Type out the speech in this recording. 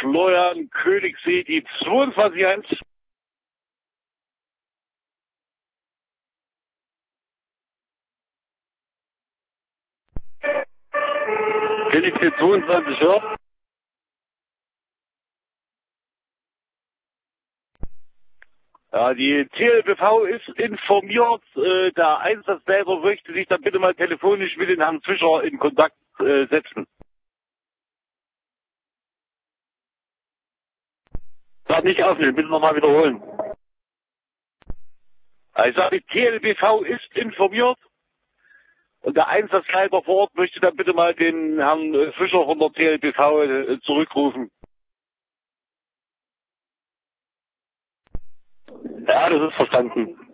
Florian Königssee, die 22-1. Königssee 22, ja. Ja, die TLBV ist informiert. Der Einsatzleiter möchte sich dann bitte mal telefonisch mit den Herrn Fischer in Kontakt setzen. Darf nicht aufnehmen, bitte nochmal wiederholen. Ich sage, die TLBV ist informiert und der Einsatzleiter vor Ort möchte dann bitte mal den Herrn Fischer von der TLBV zurückrufen. Ja, das ist verstanden.